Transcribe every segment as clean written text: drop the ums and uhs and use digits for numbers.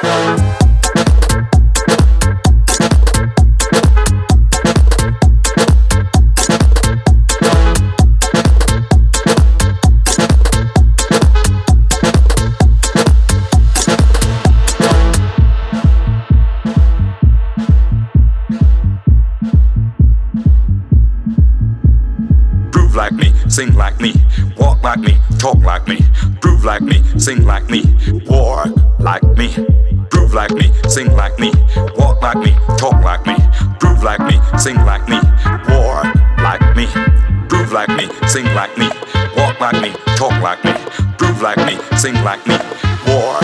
Like me, sing like me, walk like me, talk like me, groove like me, sing like me, war like me, groove like me, sing like me, walk like me, talk like me, groove like me, sing like me, war like me, groove like me, sing like me, walk like me, talk like me, groove like me, sing like me, war.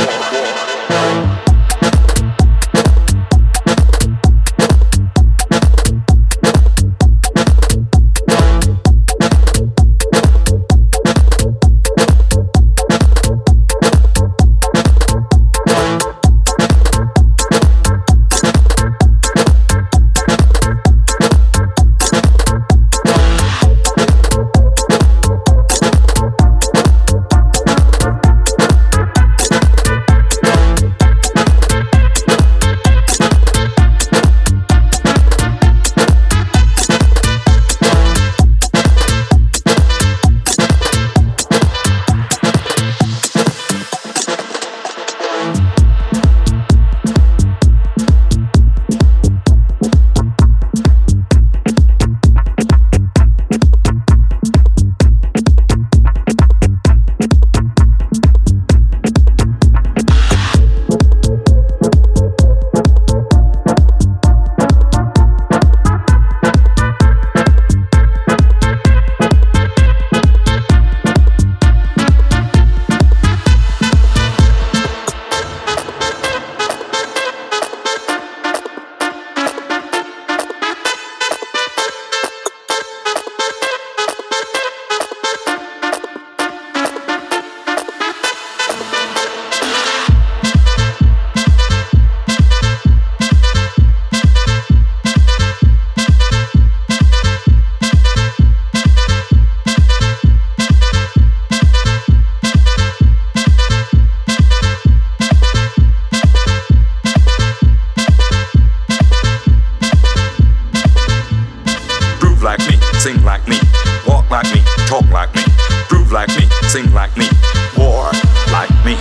Sing like me, walk like me, talk like me, groove like me, sing like me, war like me.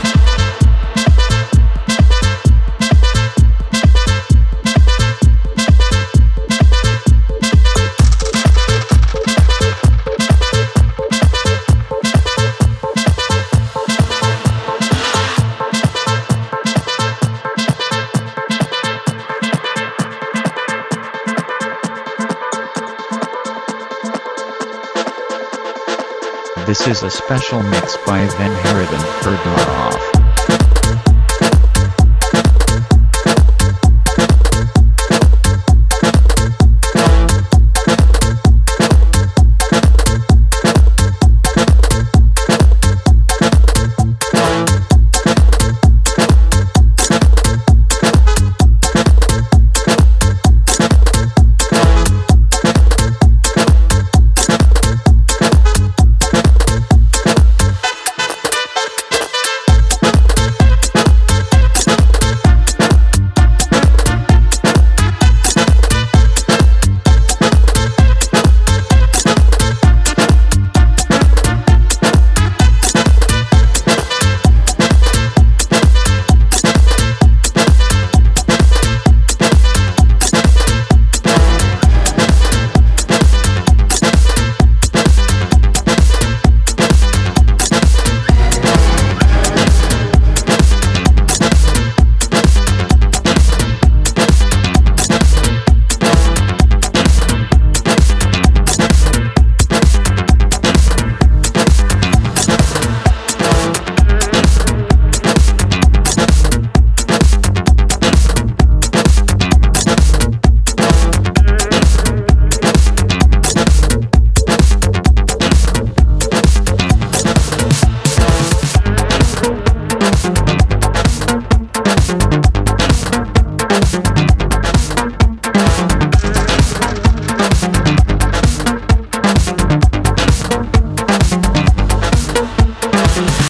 This is a special mix by Van Hariden for Dora Off.